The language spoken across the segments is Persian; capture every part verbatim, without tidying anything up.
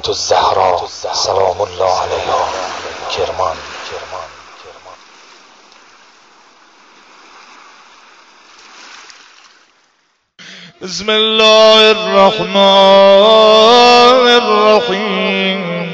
الزهرا سلام الله علیها کرمان. بسم الله الرحمن الرحیم.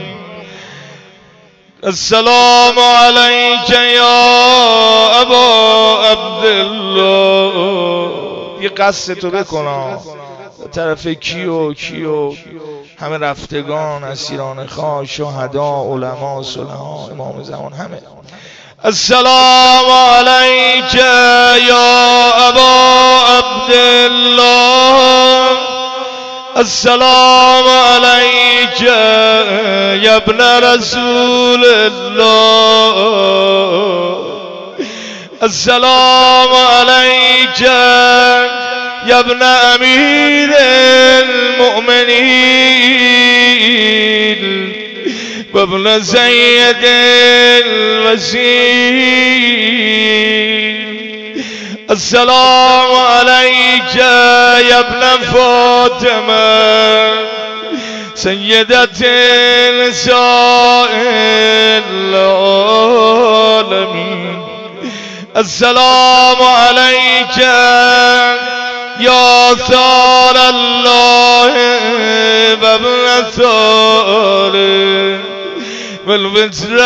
السلام علیک یا ابا عبدالله. یه قصد تو بکنم به طرف کیو کیو همه رفتگان، اسیران خاک، شهدا، علما، صلحا، امام زمان، همه. السلام علیک یا ابا عبدالله. السلام علیک یا ابن رسول الله. السلام علیک یا ابن امیر المؤمنین و ابن سید الوسیل. السلام علیک یا ابن فاطمه سیدت نساء العالمین. السلام علیک یا ثار الله و ابن ثاره و الوتر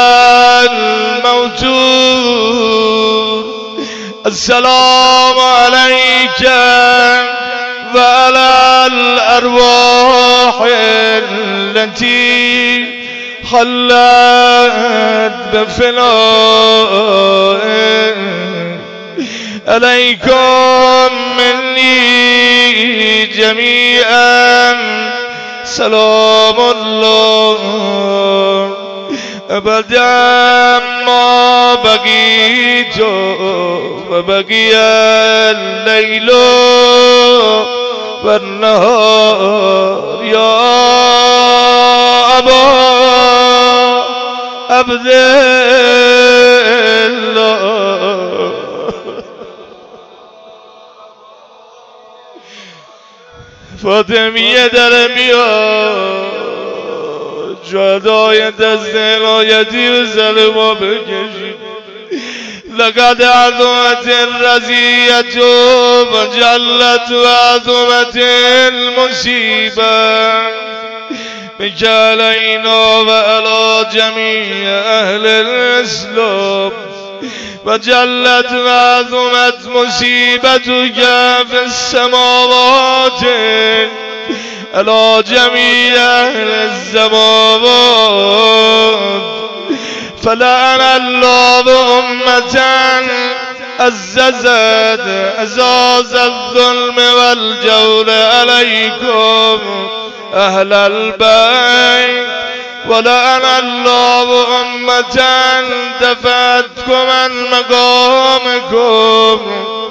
الموتور. السلام علیک و علی الارواح التي خلت بفنائه. علیکم منی جمیعا سلام الله ابدا ما بقیت و بقی اللیل و النهار. یا ابا عبدالله. فاطمیه در بیاد، جهدای دست عنایتی به سر ما بکشید. لقد عظمت الرزیت و جلت و عظمت المصیبه بک علینا و علی جمیع اهل الاسلام و جلت و عظمت مصیبتک فی السماوات علی جمیع اهل السماوات. فلعن الله امة عززت عزاز الظلم والجور علیکم اهل البیت. ولعن الله امة دفعتكم عن مقامكم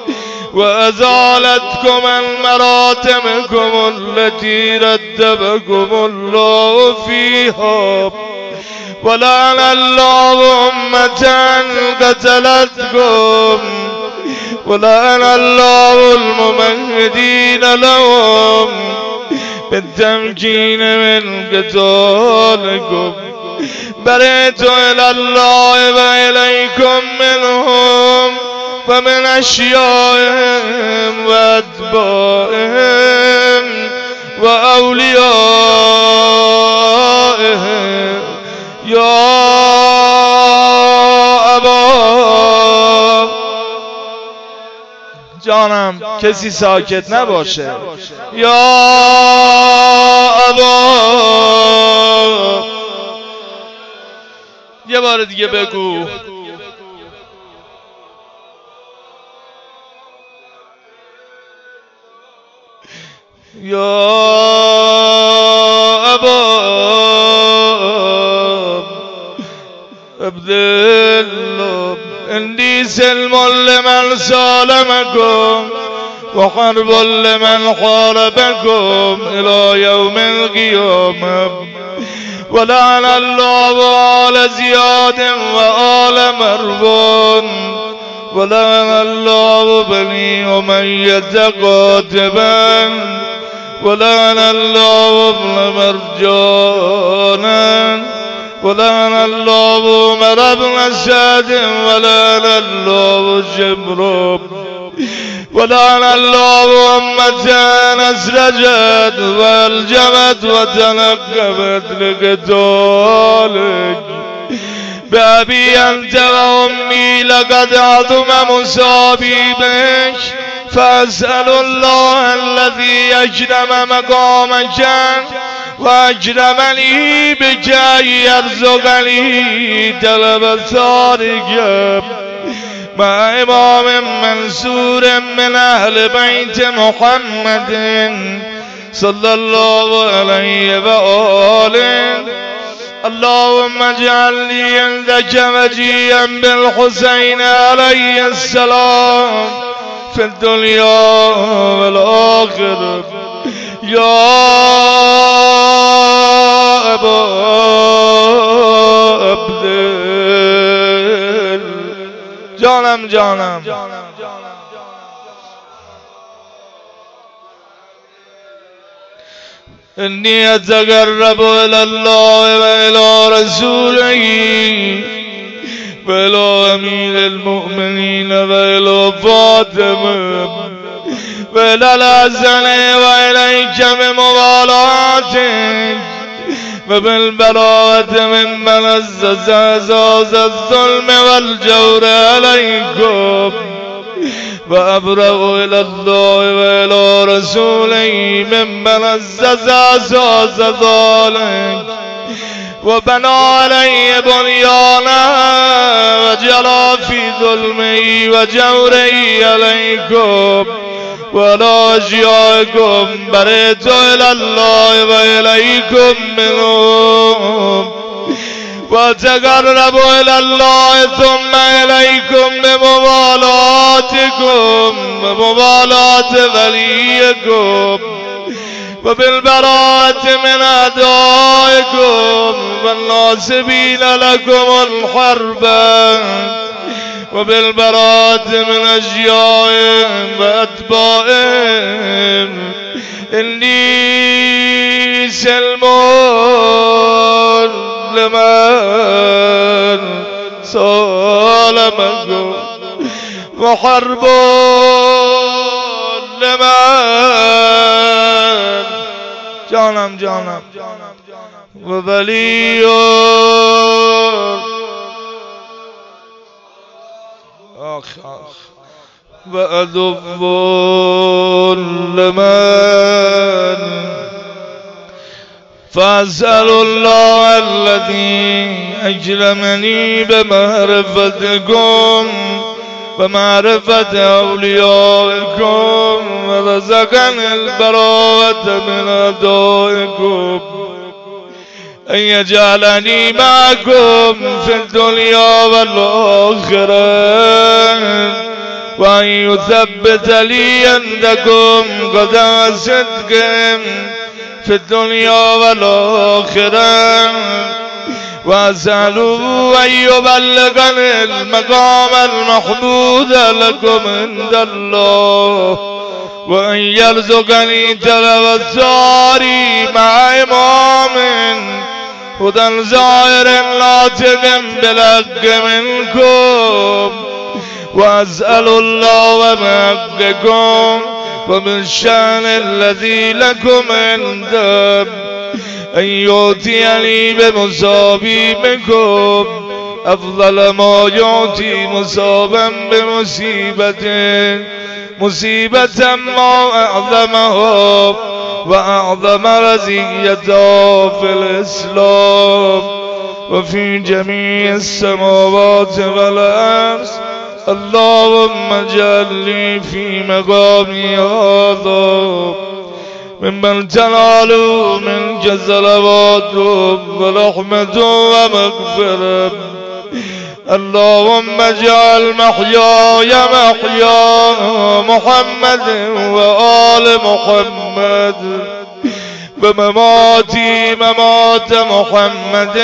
وأزالتكم عن مراتمكم التي رتبكم الله فيها. ولعن الله أمة قتلتكم ولعن الله الممهدين لهم بالتمكين من قتالكم. برئت إلى الله وإليكم منهم ومن أشيائهم وأتباعهم وأوليائهم. یا ابا جانم کسی ساکت نباشه. یا ابا یه بار دیگه بگو. یا ابا عبدالله. اندی سلم لمن سالمكم وحرب لمن حاربكم الى يوم القيامة. ولعن الله آل زياد وآل مروان ولعن الله بني أمية قاتبا ولعن الله ابن مرجان ولعن الله عمر بن سعد ولعن الله شبرب ولعن الله أمة أسرجت والجمت وتنقبت لقتالك بأبي أنت وأمي لقد عظم مصابي بك فأسأل الله الذي أجرم مقامك وأجرمني بك أن يرزقني طلب ثارك مع إمام منصور من أهل بيت محمد صلى الله عليه وآله. اللهم اجعلني عندك مجيئا بالحسين عليه السلام في الدنيا والآخرة يا أبا عبدالله. جانم جانم إني أتقرب إلى الله وإلى رسوله وإلى أمير المؤمنين وإلى فاطمة وإلى الحسن وإليك بموالاتك وبالبراءة ممن أسس أساس الظلم والجور عليكم وأبرأ إلى الله وإلى رسوله ممن أسس أساس ذلك وبنى عليه بنيانا وجرى في ظلمه وجوره عليكم ولا أشياءكم بريت إلى الله وإليكم منهم وتقرب إلى الله ثم إليكم بموالاتكم وموالاة وليكم وبالبراءة من أعدائكم والناصبين لكم الحرب وبالبراءة من أشيائهم وأتباعهم. إني سلمون لمن سالمكم وحرب لمن جانم جانم وولي آخ آخ وأدب لمن فأسأل الله الذي أجرمني بمعرفتكم ومعرفة أوليائكم ورزقني البراءة من أعدائكم أن يجعلني معكم في الدنيا والآخرة وأن يثبت لي عندكم قدم صدق في الدنيا والآخرة وأسأله أن يبلغني المقام المحمود لكم عند الله وأن يرزقني طلب الثاري مع إمام هدى زائر ناطق بالحق منكم وأسأل الله وبحقكم وبالشأن الذي لكم عنده أن يؤتيني بمصابيبكم أفضل ما يؤتي مصابا بمصيبة مصيبة ما أعظمها وأعظم رزيتها في الإسلام وفي جميع السماوات والأرض. اللهم اجعلني في مقامي هذا ممن تنالوا من صلوات ورحمة ومغفرة. اللهم اجعل محياي محيا محمد وآل محمد ومماتي ممات محمد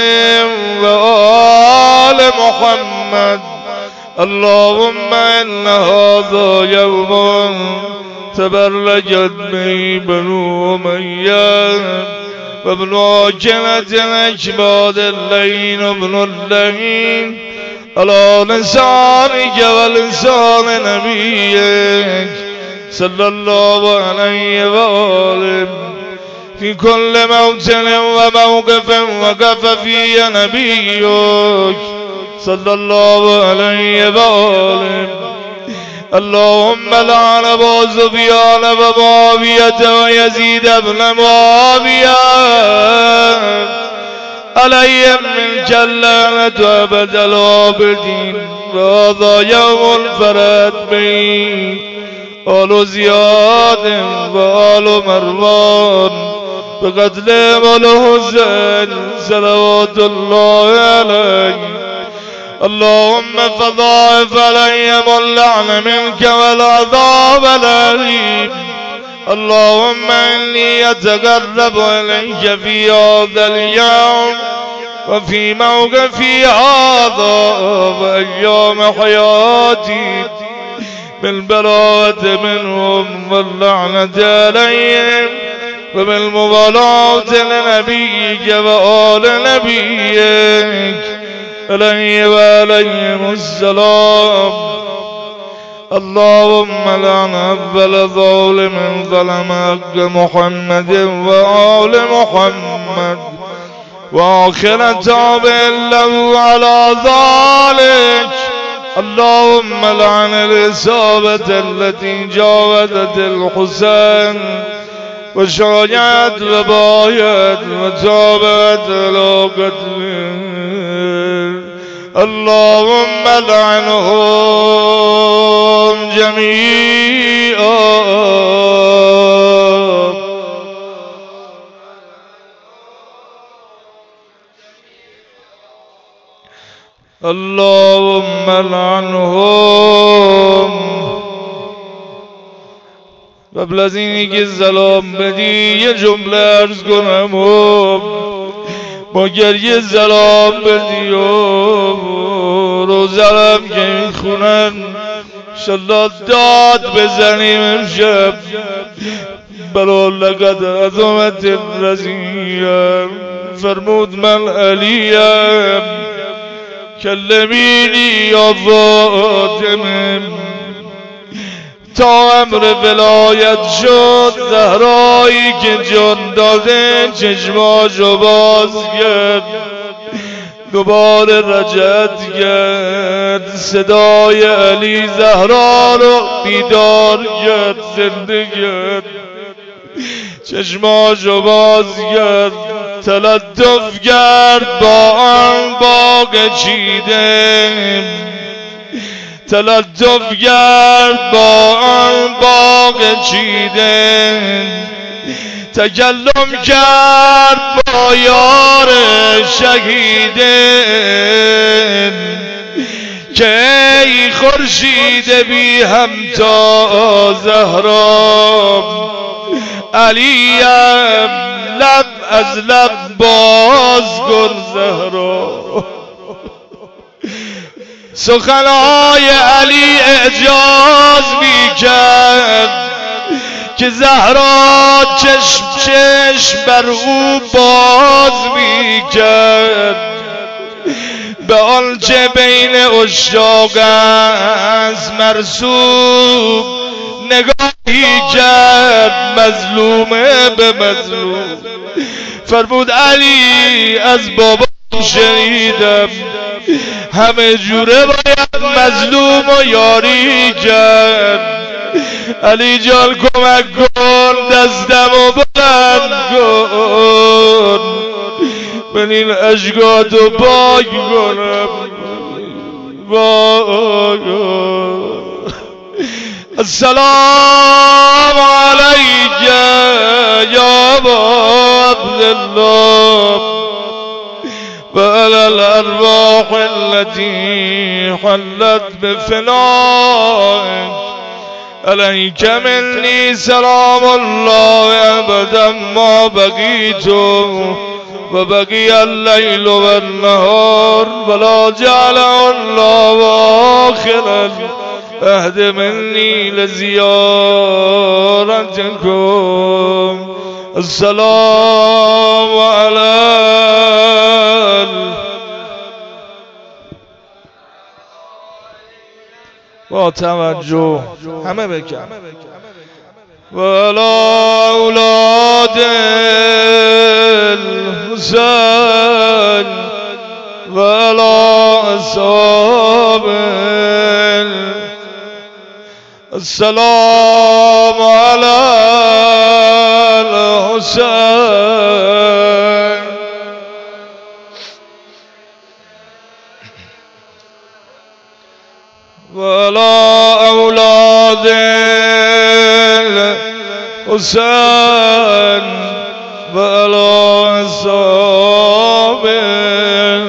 وآل محمد. اللهم إن هذا يوم تبرجت به بنو أمية وابن عاكمة الأكباد اللين وابن اللين على لسانك ولسان نبيك صلى الله عليه وآله في كل موطن وموقف وقف فيه نبيك صلى الله عليه وآله. اللهم لعن أبا سفيان ومعاوية ويزيد بن معاوية عليهم منك اللعنة أبد العابدين. وهذا يوم انفرد به آل زياد وآل مروان بقتلهم الحسين صلوات الله عليه. اللهم فضاعف عليهم اللعن منك والعذاب الأليم. اللهم إني أتقرب إليك في هذا اليوم وفي موقفي هذا وأيام حياتي بالبراءة منهم واللعنة عليهم وبالمبالاة لنبيك وآل نبيك عليه وعليهم السلام. اللهم لعن أول ظالم ظلم حق محمد وآل محمد وآخر تابع له على ذلك. اللهم لعن الإصابة التي جاودت الحسين وشايعت وبايت وتابت على قتله. اللهم لعنهم جميعا. اللهم لعنهم. قبل از اینی که سلام بدی یه جمله عرض کنم و با گریه سلام بدی و روزرم که میخونن انشالله داد بزنیم امشب برا لقد عظمت الرزیم. فرمود من علیم کلمینی یا فاطمه. تا امر ولایت شد زهرایی که جان داده چشماشو باز کرد دوباره رجعت کرد. صدای علی زهرا رو بیدار کرد زنده کرد چشماشو باز کرد تلطف کرد با آن باغ چیده. تلطف کرد با آن باغ چیده. تکلم کرد با یار شهیده که ای خورشید بی همتا زهرا. علیم لب از لب باز کن زهرا. سخنهای علی اعجاز می کرد که زهرا چشم چشم بر او باز می کرد. به آنچه بین عشاق است مرسوم نگاهی کرد مظلوم به مظلوم. فرمود علی از بابا شنیدم همه جوره باید مظلوم و یاری کرد. علی جان کمک کن دستم و بلند کن من این اشکاتو پاک کنم. السلام علیک یا ابا عبدالله وعلى الأرواح التي حلت بفنائك. عليك مني سلام الله أبدا ما بقيت وبقي الليل والنهار ولا جعله الله آخرا اهد مني لزيارتكم السلام على با توجه همه بکن ولا اولاد الحسین ولا اصحاب السلام على الحسين ولا أولاد الحسين ولا أصحابه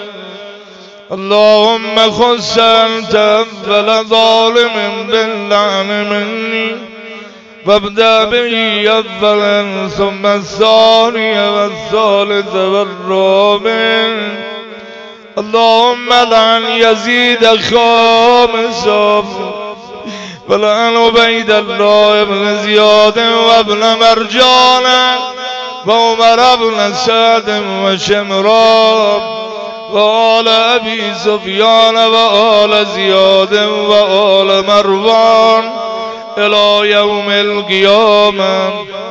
اللهم خص أنت أفضل ظالم باللعن مني وابدأ به أولا ثم الثاني والثالث والرابع اللهم لعن يزيد خامسا ولعن عبيد الله بن زياد وابن مرجان وعمر بن سعد وشمران وآل أبي سفيان وآل زياد وآل مروان إلى يوم القيامة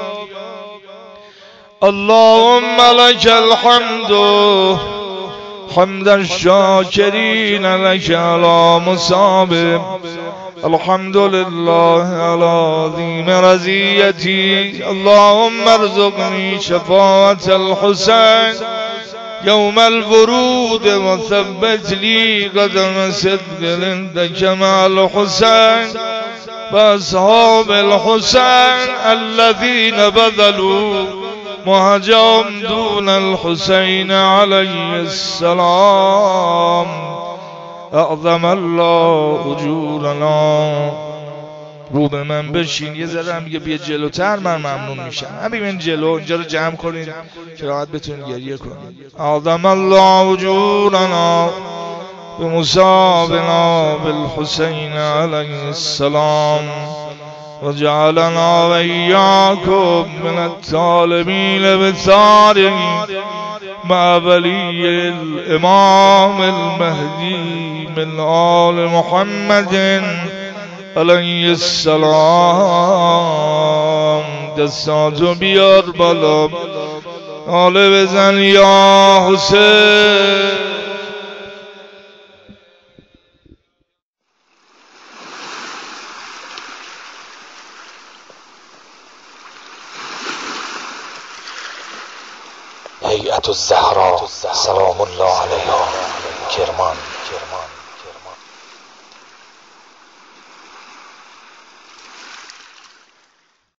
اللهم لك الحمد حمد الشاكرين لك على مصابب الحمد لله على عظيم رزيتي اللهم ارزقني شفاعة الحسين يوم الورود وثبت لي قدم صدق عندك مع الحسين وأصحاب الحسين الذين بذلوا مهجهم دون الحسين عليه السلام اعظم الله اجورنا رو به من بشین یه ذره هم بیا جلوتر من ممنون میشم همین این جلو اینجا رو جمع کنید که راحت بتونید گریه کنید اعظم الله اجورنا بمصابنا بالحسين عليه السلام وجعلنا وإياكم من الطالبين بثاره مع ولي الإمام المهدي من آل محمد عليه السلام دستاتو بیار بالا آل بزن یا حسین هيئة الزهراء سلام الله عليها کرمان